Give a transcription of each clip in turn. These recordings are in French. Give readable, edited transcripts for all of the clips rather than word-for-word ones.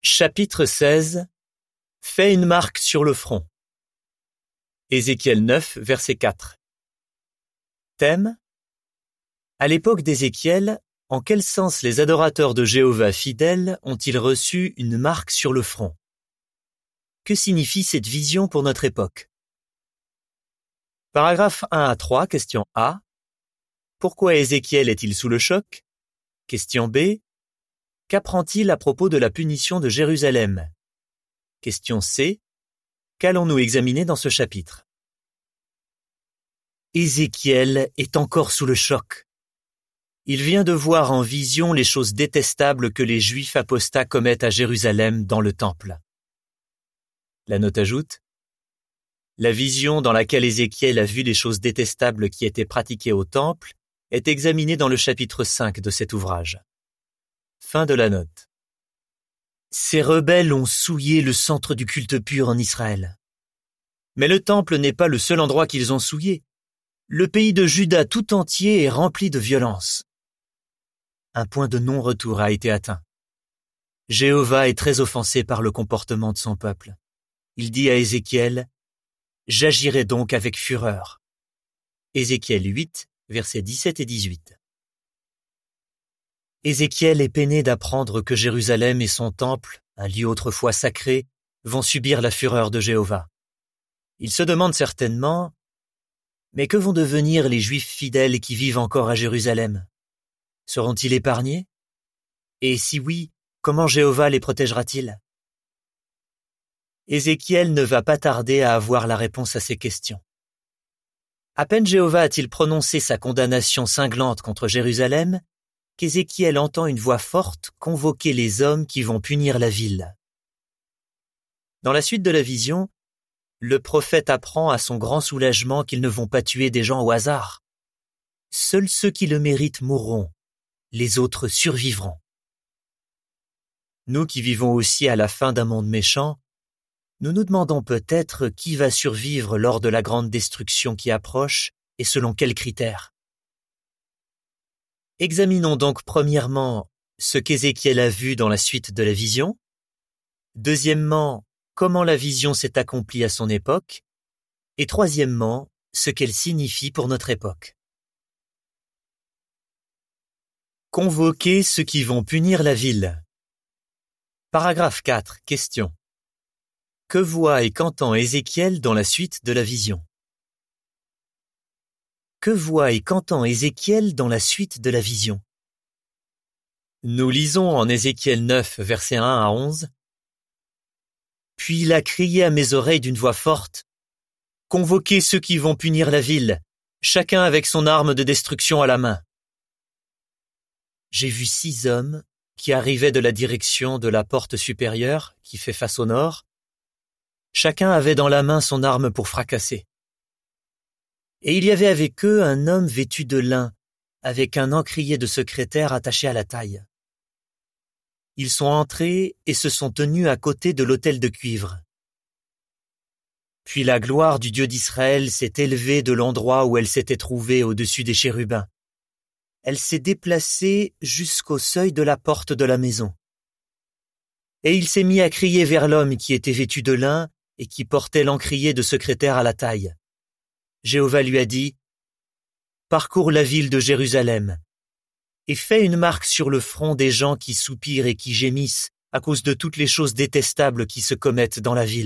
Chapitre 16. Fais une marque sur le front. Ézéchiel 9, verset 4. Thème. À l'époque d'Ézéchiel, en quel sens les adorateurs de Jéhovah fidèles ont-ils reçu une marque sur le front? Que signifie cette vision pour notre époque? Paragraphe 1 à 3, question A. Pourquoi Ézéchiel est-il sous le choc? Question B. Qu'apprend-il à propos de la punition de Jérusalem? Question C. Qu'allons-nous examiner dans ce chapitre? Ézéchiel est encore sous le choc. Il vient de voir en vision les choses détestables que les Juifs apostats commettent à Jérusalem dans le temple. La note ajoute: la vision dans laquelle Ézéchiel a vu les choses détestables qui étaient pratiquées au temple est examinée dans le chapitre 5 de cet ouvrage. Fin de la note. Ces rebelles ont souillé le centre du culte pur en Israël. Mais le temple n'est pas le seul endroit qu'ils ont souillé. Le pays de Juda tout entier est rempli de violence. Un point de non-retour a été atteint. Jéhovah est très offensé par le comportement de son peuple. Il dit à Ézéchiel: « J'agirai donc avec fureur. » Ézéchiel 8, versets 17 et 18. Ézéchiel est peiné d'apprendre que Jérusalem et son temple, un lieu autrefois sacré, vont subir la fureur de Jéhovah. Il se demande certainement: mais que vont devenir les Juifs fidèles qui vivent encore à Jérusalem? Seront-ils épargnés? Et si oui, comment Jéhovah les protégera-t-il? Ézéchiel ne va pas tarder à avoir la réponse à ces questions. À peine Jéhovah a-t-il prononcé sa condamnation cinglante contre Jérusalem, qu'Ézéchiel entend une voix forte convoquer les hommes qui vont punir la ville. Dans la suite de la vision, le prophète apprend à son grand soulagement qu'ils ne vont pas tuer des gens au hasard. Seuls ceux qui le méritent mourront, les autres survivront. Nous qui vivons aussi à la fin d'un monde méchant, nous nous demandons peut-être qui va survivre lors de la grande destruction qui approche et selon quels critères. Examinons donc premièrement ce qu'Ézéchiel a vu dans la suite de la vision. Deuxièmement, comment la vision s'est accomplie à son époque. Et troisièmement, ce qu'elle signifie pour notre époque. Convoquer ceux qui vont punir la ville. Paragraphe 4, question. Que voit et qu'entend Ézéchiel dans la suite de la vision? Que voit et qu'entend Ézéchiel dans la suite de la vision? Nous lisons en Ézéchiel 9, versets 1 à 11. Puis il a crié à mes oreilles d'une voix forte: « Convoquez ceux qui vont punir la ville, chacun avec son arme de destruction à la main. » J'ai vu 6 hommes qui arrivaient de la direction de la porte supérieure qui fait face au nord. Chacun avait dans la main son arme pour fracasser. Et il y avait avec eux un homme vêtu de lin, avec un encrier de secrétaire attaché à la taille. Ils sont entrés et se sont tenus à côté de l'autel de cuivre. Puis la gloire du Dieu d'Israël s'est élevée de l'endroit où elle s'était trouvée au-dessus des chérubins. Elle s'est déplacée jusqu'au seuil de la porte de la maison. Et il s'est mis à crier vers l'homme qui était vêtu de lin et qui portait l'encrier de secrétaire à la taille. Jéhovah lui a dit: « Parcours la ville de Jérusalem et fais une marque sur le front des gens qui soupirent et qui gémissent à cause de toutes les choses détestables qui se commettent dans la ville. »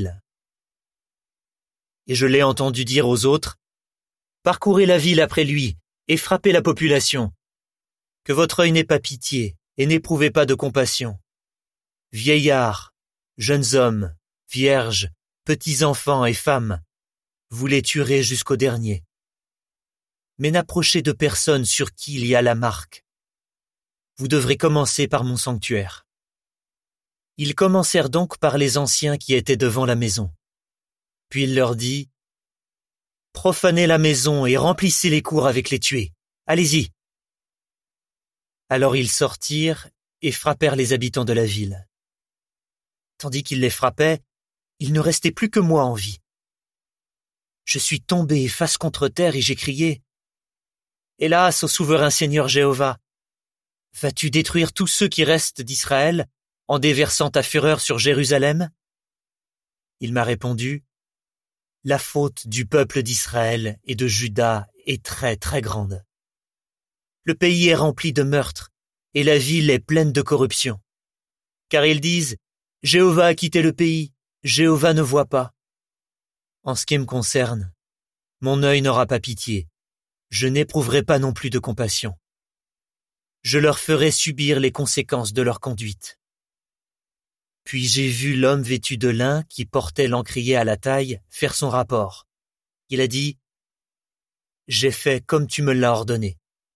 Et je l'ai entendu dire aux autres: « Parcourez la ville après lui et frappez la population. Que votre œil n'ait pas pitié et n'éprouvez pas de compassion. Vieillards, jeunes hommes, vierges, petits enfants et femmes, vous les tuerez jusqu'au dernier. Mais n'approchez de personne sur qui il y a la marque. Vous devrez commencer par mon sanctuaire. » Ils commencèrent donc par les anciens qui étaient devant la maison. Puis il leur dit: « Profanez la maison et remplissez les cours avec les tués. Allez-y. » Alors ils sortirent et frappèrent les habitants de la ville. Tandis qu'ils les frappaient, il ne restait plus que moi en vie. Je suis tombé face contre terre et j'ai crié: « Hélas, ô souverain Seigneur Jéhovah! Vas-tu détruire tous ceux qui restent d'Israël en déversant ta fureur sur Jérusalem? Il m'a répondu, la faute du peuple d'Israël et de Juda est très très grande. Le pays est rempli de meurtres et la ville est pleine de corruption. Car ils disent, Jéhovah a quitté le pays, Jéhovah ne voit pas. En ce qui me concerne, mon œil n'aura pas pitié, je n'éprouverai pas non plus de compassion. Je leur ferai subir les conséquences de leur conduite. Puis j'ai vu l'homme vêtu de lin qui portait l'encrier à la taille faire son rapport. Il a dit, j'ai fait comme tu me l'as ordonné.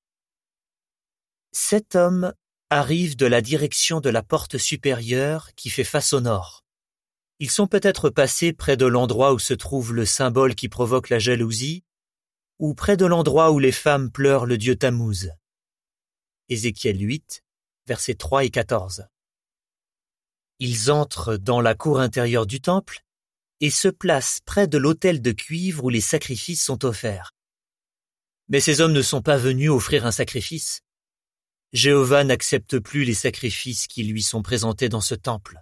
Cet homme arrive de la direction de la porte supérieure qui fait face au nord. Ils sont peut-être passés près de l'endroit où se trouve le symbole qui provoque la jalousie, ou près de l'endroit où les femmes pleurent le dieu Tammuz. Ézéchiel 8, versets 3 et 14. Ils entrent dans la cour intérieure du temple et se placent près de l'autel de cuivre où les sacrifices sont offerts. Mais ces hommes ne sont pas venus offrir un sacrifice. Jéhovah n'accepte plus les sacrifices qui lui sont présentés dans ce temple.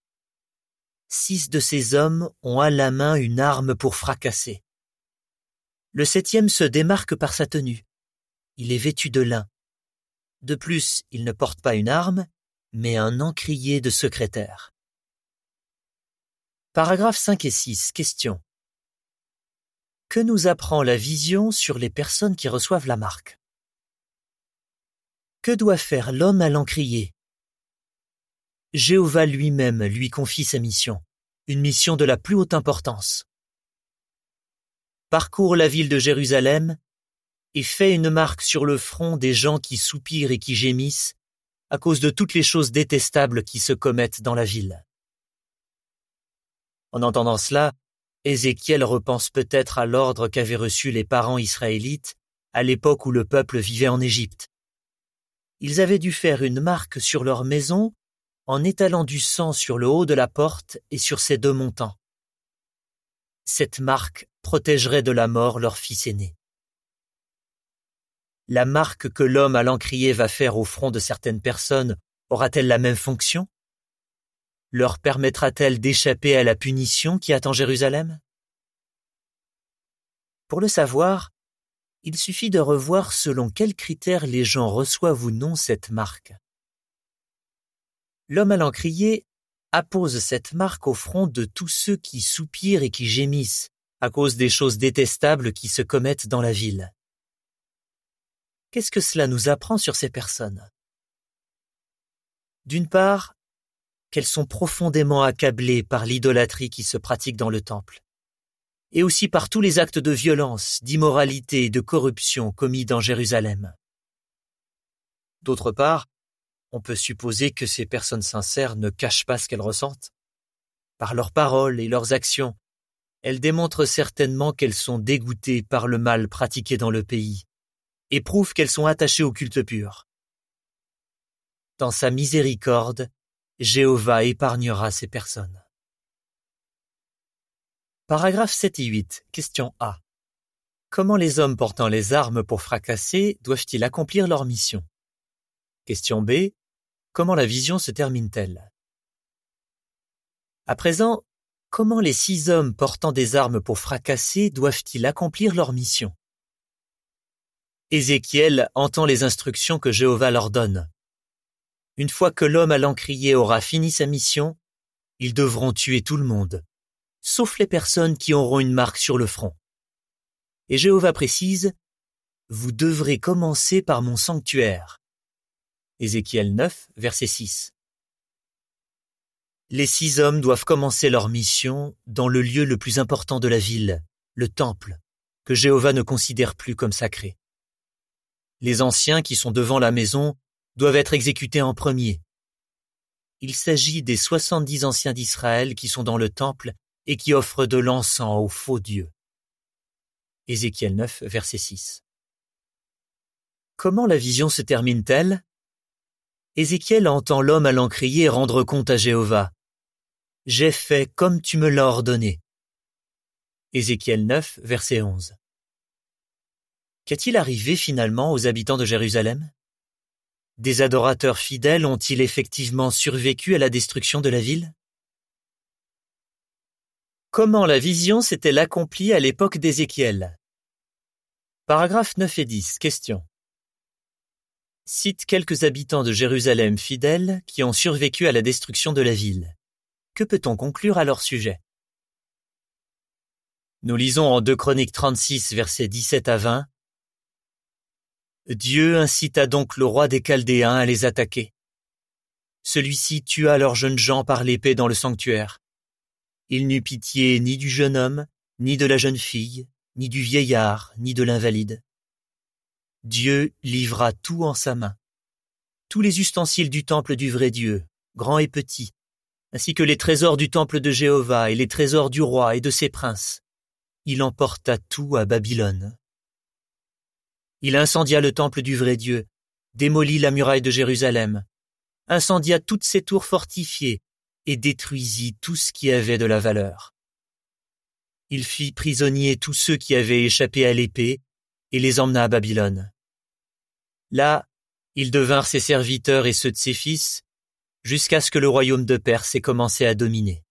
6 de ces hommes ont à la main une arme pour fracasser. Le 7e se démarque par sa tenue. Il est vêtu de lin. De plus, il ne porte pas une arme, mais un encrier de secrétaire. Paragraphes 5 et 6, question. Que nous apprend la vision sur les personnes qui reçoivent la marque? Que doit faire l'homme à l'encrier? Jéhovah lui-même lui confie sa mission, une mission de la plus haute importance. Parcours la ville de Jérusalem et fais une marque sur le front des gens qui soupirent et qui gémissent à cause de toutes les choses détestables qui se commettent dans la ville. En entendant cela, Ézéchiel repense peut-être à l'ordre qu'avaient reçu les parents israélites à l'époque où le peuple vivait en Égypte. Ils avaient dû faire une marque sur leur maison en étalant du sang sur le haut de la porte et sur ses 2 montants. Cette marque protégerait de la mort leur fils aîné. La marque que l'homme à l'encrier va faire au front de certaines personnes aura-t-elle la même fonction? Leur permettra-t-elle d'échapper à la punition qui attend Jérusalem? Pour le savoir, il suffit de revoir selon quels critères les gens reçoivent ou non cette marque. L'homme à l'encrier appose cette marque au front de tous ceux qui soupirent et qui gémissent à cause des choses détestables qui se commettent dans la ville. Qu'est-ce que cela nous apprend sur ces personnes? D'une part, qu'elles sont profondément accablées par l'idolâtrie qui se pratique dans le temple, et aussi par tous les actes de violence, d'immoralité et de corruption commis dans Jérusalem. D'autre part, on peut supposer que ces personnes sincères ne cachent pas ce qu'elles ressentent. Par leurs paroles et leurs actions, elles démontrent certainement qu'elles sont dégoûtées par le mal pratiqué dans le pays, et prouvent qu'elles sont attachées au culte pur. Dans sa miséricorde, Jéhovah épargnera ces personnes. Paragraphes 7 et 8, question A. Comment les hommes portant les armes pour fracasser doivent-ils accomplir leur mission? Question B. Comment la vision se termine-t-elle? À présent, comment les 6 hommes portant des armes pour fracasser doivent-ils accomplir leur mission? Ézéchiel entend les instructions que Jéhovah leur donne. Une fois que l'homme à l'encrier aura fini sa mission, ils devront tuer tout le monde, sauf les personnes qui auront une marque sur le front. Et Jéhovah précise, « Vous devrez commencer par mon sanctuaire. » Ézéchiel 9, verset 6. Les 6 hommes doivent commencer leur mission dans le lieu le plus important de la ville, le temple, que Jéhovah ne considère plus comme sacré. Les anciens qui sont devant la maison doivent être exécutés en premier. Il s'agit des 70 anciens d'Israël qui sont dans le temple et qui offrent de l'encens aux faux dieux. Ézéchiel 9, verset 6. Comment la vision se termine-t-elle? Ézéchiel entend l'homme à l'encrier rendre compte à Jéhovah. « J'ai fait comme tu me l'as ordonné. » Ézéchiel 9, verset 11. Qu'est-il arrivé finalement aux habitants de Jérusalem? Des adorateurs fidèles ont-ils effectivement survécu à la destruction de la ville? Comment la vision s'est-elle accomplie à l'époque d'Ézéchiel? Paragraphes 9 et 10. Question. Cite quelques habitants de Jérusalem fidèles qui ont survécu à la destruction de la ville. Que peut-on conclure à leur sujet? Nous lisons en 2 Chroniques 36, versets 17 à 20. Dieu incita donc le roi des Chaldéens à les attaquer. Celui-ci tua leurs jeunes gens par l'épée dans le sanctuaire. Il n'eut pitié ni du jeune homme, ni de la jeune fille, ni du vieillard, ni de l'invalide. Dieu livra tout en sa main. Tous les ustensiles du temple du vrai Dieu, grands et petits, ainsi que les trésors du temple de Jéhovah et les trésors du roi et de ses princes. Il emporta tout à Babylone. Il incendia le temple du vrai Dieu, démolit la muraille de Jérusalem, incendia toutes ses tours fortifiées et détruisit tout ce qui avait de la valeur. Il fit prisonnier tous ceux qui avaient échappé à l'épée et les emmena à Babylone. Là, ils devinrent ses serviteurs et ceux de ses fils, jusqu'à ce que le royaume de Perse ait commencé à dominer.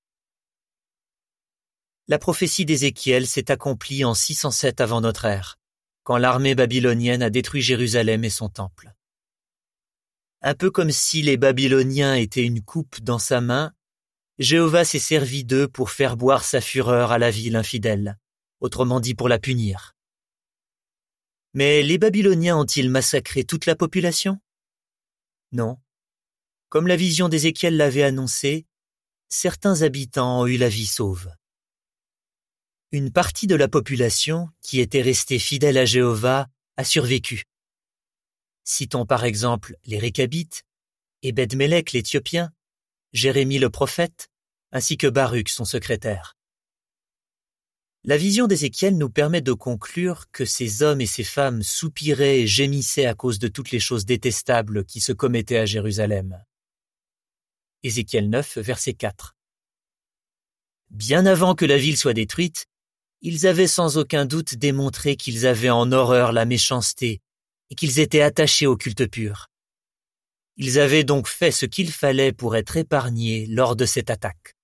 La prophétie d'Ézéchiel s'est accomplie en 607 avant notre ère, quand l'armée babylonienne a détruit Jérusalem et son temple. Un peu comme si les Babyloniens étaient une coupe dans sa main, Jéhovah s'est servi d'eux pour faire boire sa fureur à la ville infidèle, autrement dit pour la punir. Mais les Babyloniens ont-ils massacré toute la population? Non. Comme la vision d'Ézéchiel l'avait annoncé, certains habitants ont eu la vie sauve. Une partie de la population, qui était restée fidèle à Jéhovah, a survécu. Citons par exemple les Récabites, Ebed-Mélec l'Éthiopien, Jérémie le prophète, ainsi que Baruch son secrétaire. La vision d'Ézéchiel nous permet de conclure que ces hommes et ces femmes soupiraient et gémissaient à cause de toutes les choses détestables qui se commettaient à Jérusalem. Ézéchiel 9, verset 4. Bien avant que la ville soit détruite, ils avaient sans aucun doute démontré qu'ils avaient en horreur la méchanceté et qu'ils étaient attachés au culte pur. Ils avaient donc fait ce qu'il fallait pour être épargnés lors de cette attaque.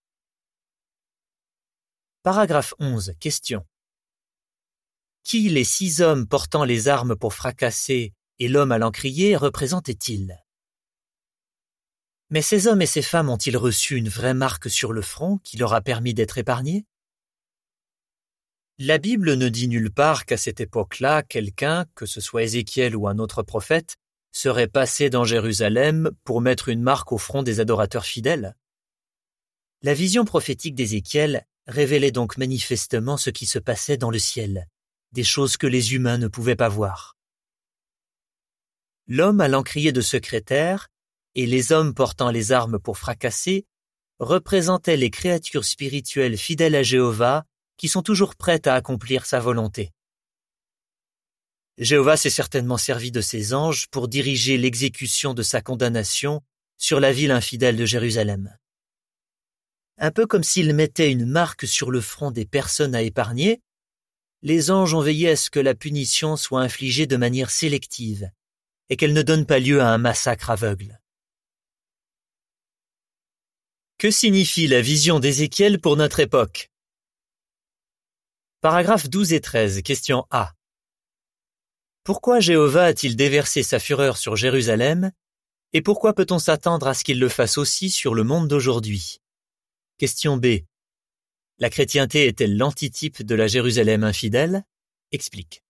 Paragraphe 11. Question. Qui les 6 hommes portant les armes pour fracasser et l'homme à l'encrier représentaient-ils? Mais ces hommes et ces femmes ont-ils reçu une vraie marque sur le front qui leur a permis d'être épargnés? La Bible ne dit nulle part qu'à cette époque-là, quelqu'un, que ce soit Ézéchiel ou un autre prophète, serait passé dans Jérusalem pour mettre une marque au front des adorateurs fidèles. La vision prophétique d'Ézéchiel révélait donc manifestement ce qui se passait dans le ciel, des choses que les humains ne pouvaient pas voir. L'homme à l'encrier de secrétaire et les hommes portant les armes pour fracasser représentaient les créatures spirituelles fidèles à Jéhovah qui sont toujours prêtes à accomplir sa volonté. Jéhovah s'est certainement servi de ses anges pour diriger l'exécution de sa condamnation sur la ville infidèle de Jérusalem. Un peu comme s'il mettait une marque sur le front des personnes à épargner, les anges ont veillé à ce que la punition soit infligée de manière sélective et qu'elle ne donne pas lieu à un massacre aveugle. Que signifie la vision d'Ézéchiel pour notre époque? Paragraphes 12 et 13, question A. Pourquoi Jéhovah a-t-il déversé sa fureur sur Jérusalem et pourquoi peut-on s'attendre à ce qu'il le fasse aussi sur le monde d'aujourd'hui? Question B. La chrétienté est-elle l'antitype de la Jérusalem infidèle? Explique.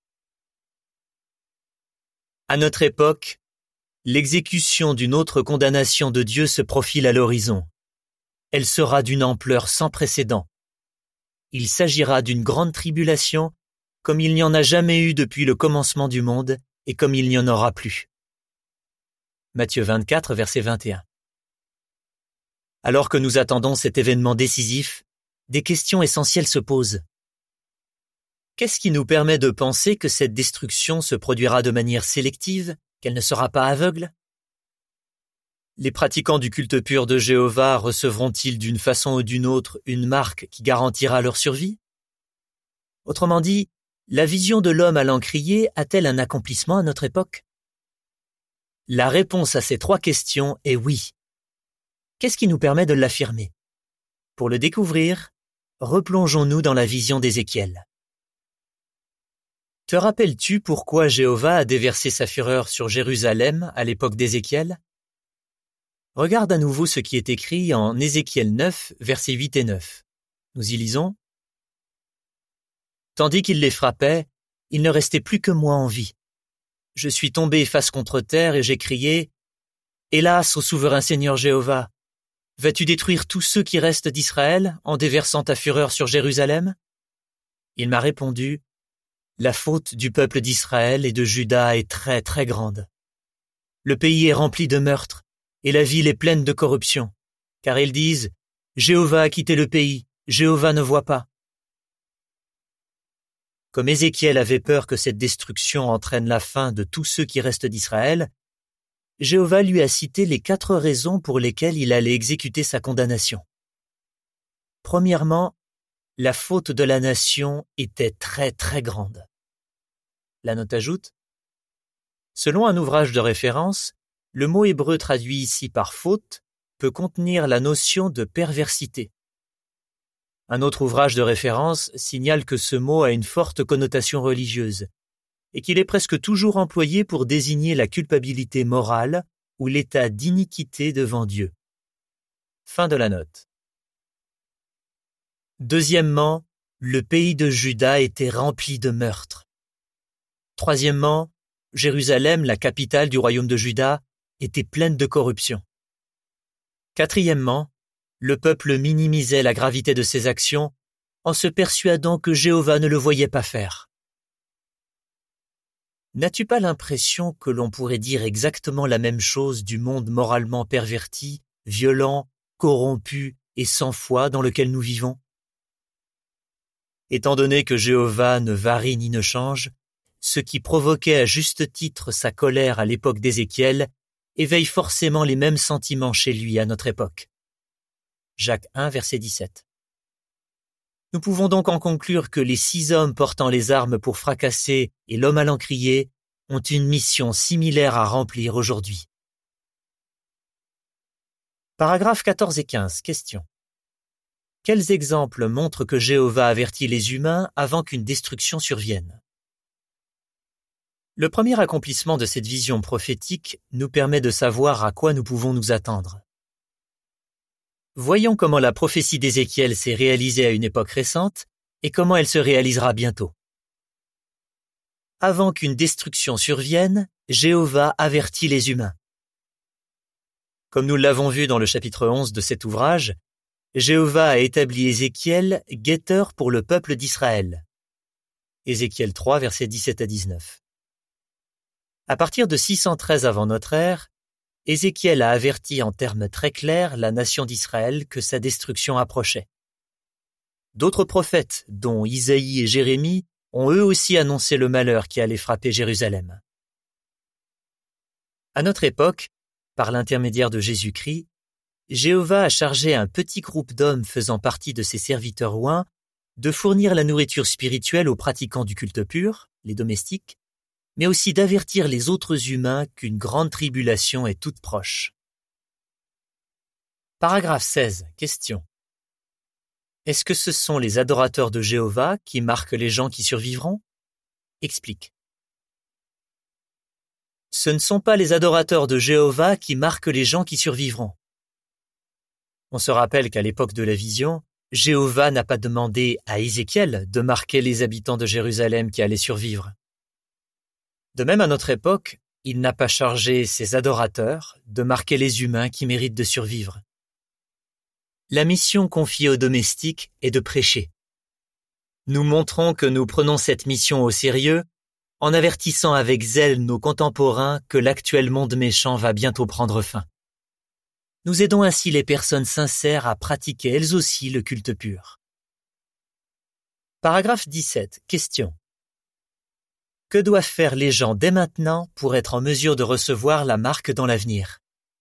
À notre époque, l'exécution d'une autre condamnation de Dieu se profile à l'horizon. Elle sera d'une ampleur sans précédent. Il s'agira d'une grande tribulation comme il n'y en a jamais eu depuis le commencement du monde et comme il n'y en aura plus. Matthieu 24, verset 21. Alors que nous attendons cet événement décisif, des questions essentielles se posent. Qu'est-ce qui nous permet de penser que cette destruction se produira de manière sélective, qu'elle ne sera pas aveugle? Les pratiquants du culte pur de Jéhovah recevront-ils d'une façon ou d'une autre une marque qui garantira leur survie? Autrement dit, la vision de l'homme à l'encrier a-t-elle un accomplissement à notre époque? La réponse à ces 3 questions est oui. Qu'est-ce qui nous permet de l'affirmer? Pour le découvrir, replongeons-nous dans la vision d'Ézéchiel. Te rappelles-tu pourquoi Jéhovah a déversé sa fureur sur Jérusalem à l'époque d'Ézéchiel? Regarde à nouveau ce qui est écrit en Ézéchiel 9, versets 8 et 9. Nous y lisons. « Tandis qu'il les frappait, il ne restait plus que moi en vie. Je suis tombé face contre terre et j'ai crié « Hélas, ô souverain Seigneur Jéhovah, vas-tu détruire tous ceux qui restent d'Israël en déversant ta fureur sur Jérusalem ?» Il m'a répondu « La faute du peuple d'Israël et de Juda est très très grande. Le pays est rempli de meurtres et la ville est pleine de corruption, car ils disent « Jéhovah a quitté le pays, Jéhovah ne voit pas. » Comme Ézéchiel avait peur que cette destruction entraîne la fin de tous ceux qui restent d'Israël, Jéhovah lui a cité les 4 raisons pour lesquelles il allait exécuter sa condamnation. Premièrement, la faute de la nation était très très grande. La note ajoute, selon un ouvrage de référence, le mot hébreu traduit ici par faute peut contenir la notion de perversité. Un autre ouvrage de référence signale que ce mot a une forte connotation religieuse et qu'il est presque toujours employé pour désigner la culpabilité morale ou l'état d'iniquité devant Dieu. Fin de la note. Deuxièmement, le pays de Juda était rempli de meurtres. Troisièmement, Jérusalem, la capitale du royaume de Juda, était pleine de corruption. Quatrièmement, le peuple minimisait la gravité de ses actions en se persuadant que Jéhovah ne le voyait pas faire. N'as-tu pas l'impression que l'on pourrait dire exactement la même chose du monde moralement perverti, violent, corrompu et sans foi dans lequel nous vivons? Étant donné que Jéhovah ne varie ni ne change, ce qui provoquait à juste titre sa colère à l'époque d'Ézéchiel éveille forcément les mêmes sentiments chez lui à notre époque. Jacques 1, verset 17. Nous pouvons donc en conclure que les 6 hommes portant les armes pour fracasser et l'homme à l'encrier ont une mission similaire à remplir aujourd'hui. Paragraphes 14 et 15, question. Quels exemples montrent que Jéhovah avertit les humains avant qu'une destruction survienne? Le premier accomplissement de cette vision prophétique nous permet de savoir à quoi nous pouvons nous attendre. Voyons comment la prophétie d'Ézéchiel s'est réalisée à une époque récente et comment elle se réalisera bientôt. Avant qu'une destruction survienne, Jéhovah avertit les humains. Comme nous l'avons vu dans le chapitre 11 de cet ouvrage, Jéhovah a établi Ézéchiel guetteur pour le peuple d'Israël. Ézéchiel 3, versets 17 à 19. À partir de 613 avant notre ère, Ézéchiel a averti en termes très clairs la nation d'Israël que sa destruction approchait. D'autres prophètes, dont Isaïe et Jérémie, ont eux aussi annoncé le malheur qui allait frapper Jérusalem. À notre époque, par l'intermédiaire de Jésus-Christ, Jéhovah a chargé un petit groupe d'hommes faisant partie de ses serviteurs oints de fournir la nourriture spirituelle aux pratiquants du culte pur, les domestiques, mais aussi d'avertir les autres humains qu'une grande tribulation est toute proche. Paragraphe 16. Question. Est-ce que ce sont les adorateurs de Jéhovah qui marquent les gens qui survivront? Explique. Ce ne sont pas les adorateurs de Jéhovah qui marquent les gens qui survivront. On se rappelle qu'à l'époque de la vision, Jéhovah n'a pas demandé à Ézéchiel de marquer les habitants de Jérusalem qui allaient survivre. De même, à notre époque, il n'a pas chargé ses adorateurs de marquer les humains qui méritent de survivre. La mission confiée aux domestiques est de prêcher. Nous montrons que nous prenons cette mission au sérieux en avertissant avec zèle nos contemporains que l'actuel monde méchant va bientôt prendre fin. Nous aidons ainsi les personnes sincères à pratiquer elles aussi le culte pur. Paragraphe 17. Question. Que doivent faire les gens dès maintenant pour être en mesure de recevoir la marque dans l'avenir?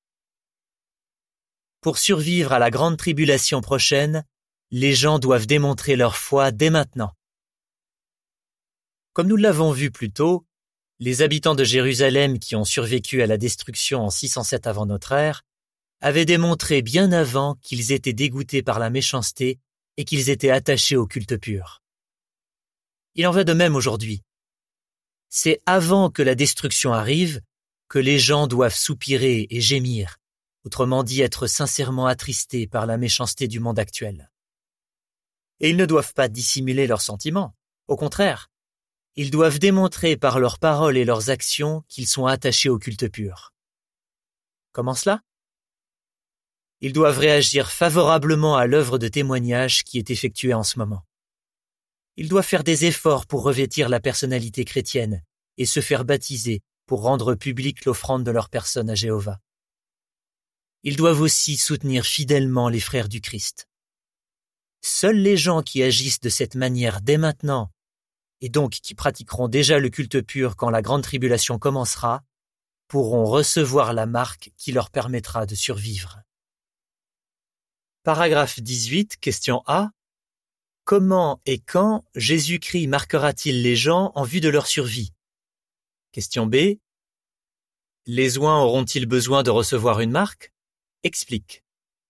Pour survivre à la grande tribulation prochaine, les gens doivent démontrer leur foi dès maintenant. Comme nous l'avons vu plus tôt, Les habitants de Jérusalem qui ont survécu à la destruction en 607 avant notre ère avaient démontré bien avant qu'ils étaient dégoûtés par la méchanceté et qu'ils étaient attachés au culte pur. Il en va de même aujourd'hui. C'est avant que la destruction arrive que les gens doivent soupirer et gémir, autrement dit être sincèrement attristés par la méchanceté du monde actuel. Et ils ne doivent pas dissimuler leurs sentiments. Au contraire, ils doivent démontrer par leurs paroles et leurs actions qu'ils sont attachés au culte pur. Comment cela? Ils doivent réagir favorablement à l'œuvre de témoignage qui est effectuée en ce moment. Ils doivent faire des efforts pour revêtir la personnalité chrétienne et se faire baptiser pour rendre publique l'offrande de leur personne à Jéhovah. Ils doivent aussi soutenir fidèlement les frères du Christ. Seuls les gens qui agissent de cette manière dès maintenant, et donc qui pratiqueront déjà le culte pur quand la grande tribulation commencera, pourront recevoir la marque qui leur permettra de survivre. Paragraphe 18, question A. Comment et quand Jésus-Christ marquera-t-il les gens en vue de leur survie? Question B. Les oints auront-ils besoin de recevoir une marque? Explique.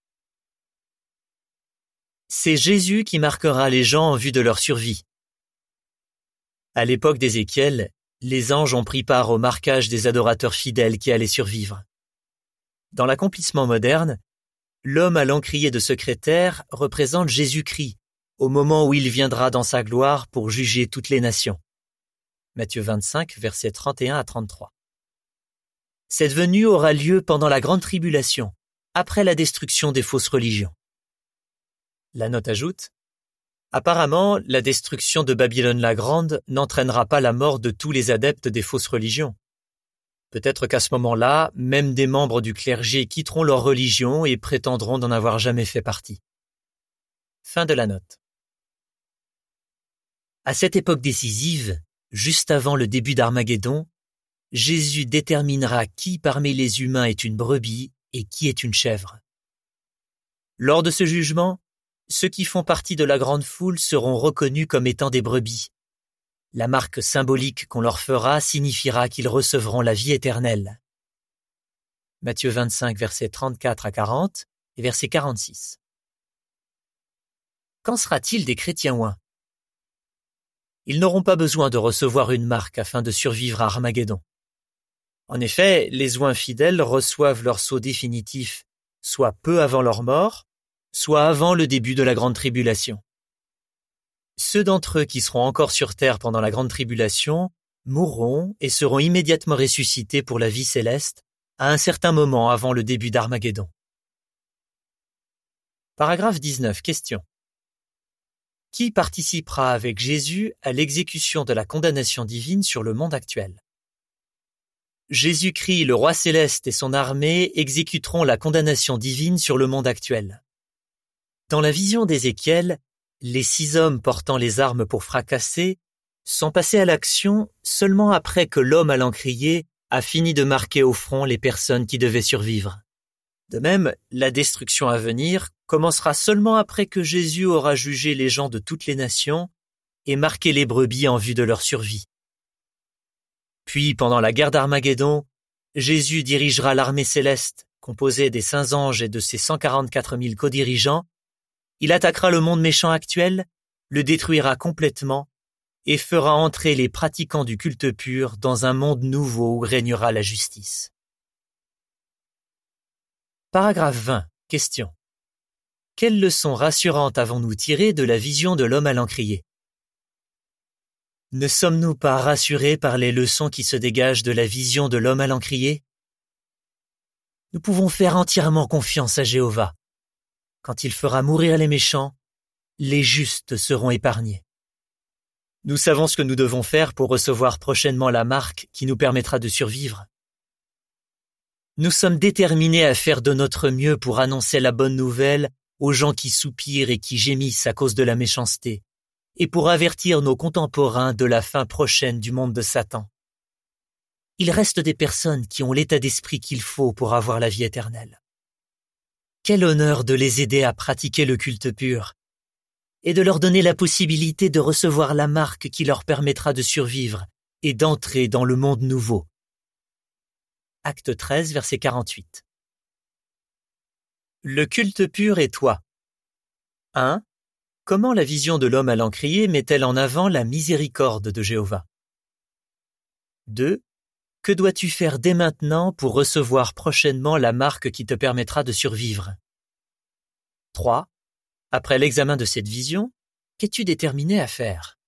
C'est Jésus qui marquera les gens en vue de leur survie. À l'époque d'Ézéchiel, les anges ont pris part au marquage des adorateurs fidèles qui allaient survivre. Dans l'accomplissement moderne, l'homme à l'encrier de secrétaire représente Jésus-Christ, au moment où il viendra dans sa gloire pour juger toutes les nations. Matthieu 25, versets 31 à 33. Cette venue aura lieu pendant la grande tribulation, après la destruction des fausses religions. La note ajoute: apparemment, la destruction de Babylone la Grande n'entraînera pas la mort de tous les adeptes des fausses religions. Peut-être qu'à ce moment-là, même des membres du clergé quitteront leur religion et prétendront n'en avoir jamais fait partie. Fin de la note. À cette époque décisive, juste avant le début d'Armageddon, Jésus déterminera qui parmi les humains est une brebis et qui est une chèvre. Lors de ce jugement, ceux qui font partie de la grande foule seront reconnus comme étant des brebis. La marque symbolique qu'on leur fera signifiera qu'ils recevront la vie éternelle. Matthieu 25, versets 34 à 40 et verset 46. Qu'en sera-t-il des chrétiens oints? Ils n'auront pas besoin de recevoir une marque afin de survivre à Armageddon. En effet, les oints fidèles reçoivent leur sceau définitif soit peu avant leur mort, soit avant le début de la grande tribulation. Ceux d'entre eux qui seront encore sur terre pendant la grande tribulation mourront et seront immédiatement ressuscités pour la vie céleste à un certain moment avant le début d'Armageddon. Paragraphe 19, question. Qui participera avec Jésus à l'exécution de la condamnation divine sur le monde actuel? Jésus-Christ, le roi céleste et son armée exécuteront la condamnation divine sur le monde actuel. Dans la vision d'Ézéchiel, les 6 hommes portant les armes pour fracasser sont passés à l'action seulement après que l'homme à l'encrier a fini de marquer au front les personnes qui devaient survivre. De même, la destruction à venir commencera seulement après que Jésus aura jugé les gens de toutes les nations et marqué les brebis en vue de leur survie. Puis, pendant la guerre d'Armageddon, Jésus dirigera l'armée céleste, composée des saints anges et de ses 144 000 co-dirigeants. Il attaquera le monde méchant actuel, le détruira complètement et fera entrer les pratiquants du culte pur dans un monde nouveau où régnera la justice. Paragraphe 20. Question. Quelle leçon rassurante avons-nous tirée de la vision de l'homme à l'encrier? Ne sommes-nous pas rassurés par les leçons qui se dégagent de la vision de l'homme à l'encrier? Nous pouvons faire entièrement confiance à Jéhovah. Quand il fera mourir les méchants, les justes seront épargnés. Nous savons ce que nous devons faire pour recevoir prochainement la marque qui nous permettra de survivre. Nous sommes déterminés à faire de notre mieux pour annoncer la bonne nouvelle aux gens qui soupirent et qui gémissent à cause de la méchanceté, et pour avertir nos contemporains de la fin prochaine du monde de Satan. Il reste des personnes qui ont l'état d'esprit qu'il faut pour avoir la vie éternelle. Quel honneur de les aider à pratiquer le culte pur et de leur donner la possibilité de recevoir la marque qui leur permettra de survivre et d'entrer dans le monde nouveau. Acte 13, verset 48. Le culte pur et toi. 1. Comment la vision de l'homme à l'encrier met-elle en avant la miséricorde de Jéhovah? 2. Que dois-tu faire dès maintenant pour recevoir prochainement la marque qui te permettra de survivre? 3. Après l'examen de cette vision, qu'es-tu déterminé à faire?